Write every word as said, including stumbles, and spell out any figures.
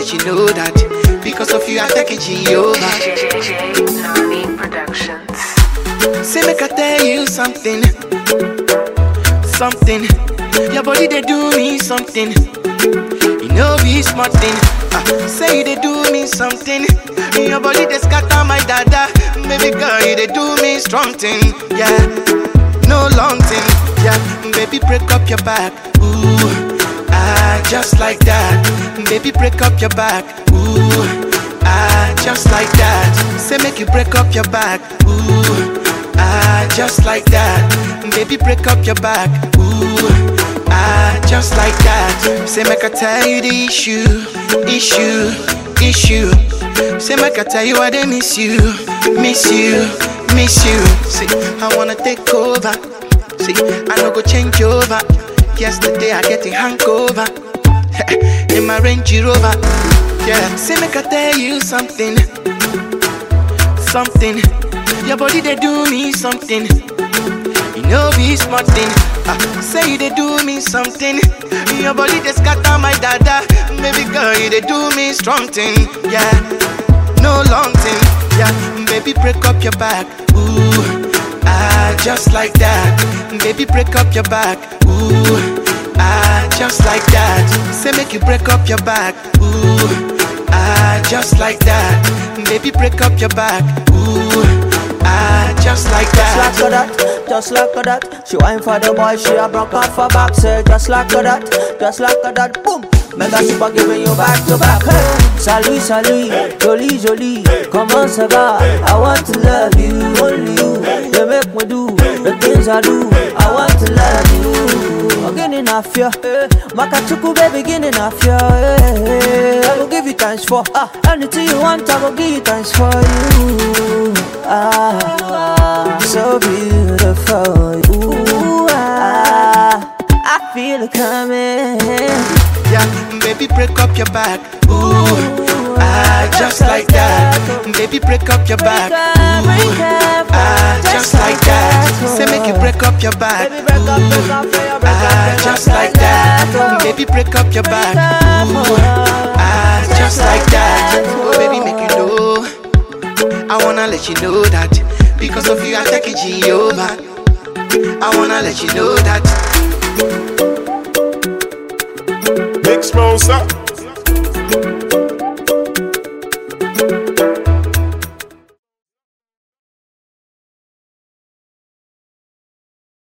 let you know that because of you I take it over. J J J Nani Productions. Say make I tell you something, something. Your body they do me something. You know be smart thing. Uh, say they do me something. Your body they scatter my dada. Baby girl you they do me strong thing. Yeah, no long thing. Yeah, baby break up your back. Ooh, ah, just like that. Baby break up your back. Ooh, ah, just like that. Say make you break up your back. Ooh, ah, just like that. Baby break up your back. Ooh, ah, just like that. Say make I tell you the issue, issue, issue. Say make I tell you I they miss you, miss you, miss you. See, I wanna take over. See, I no go change over. Yesterday I get a hangover in my Range Rover. Yeah, say make I tell you something, something. Your body they do me something. You know be smart thing. Uh, say you they do me something. Your body they scatter my dada. Baby girl you they do me strong thing. Yeah, no long thing. Yeah, baby break up your back. Ooh, ah, just like that. Baby break up your back. Ooh, ah, just like that. Say make you break up your back. Ooh, ah, just like that. Baby break up your back. Ooh, ah, just like that. Just like that, just like that. She wine for the boy, she a broke off her back. Say just like that, just like that. Boom. Mega super giving you back to back. Hey. Salut, salut, jolie, jolie. Comment ça va? I want to love you, only you. You make me do the things I do. I want to love you. I'm getting off you. Makachuku baby, getting off you. I will give you thanks for ah, anything you want. I will give you thanks for you. Ah, so beautiful. Ooh, ah, I feel it coming. Yeah, baby break up your back. Ooh, ah, just like that. Baby break up your back. Ooh, ah, just like that. Say make you break up your back. Ooh, ah, just like that. Baby break up your back. Ooh, ah, just like that. Oh baby make you know. I wanna let you know that because of you I take it over. I wanna let you know that. Big Smosa.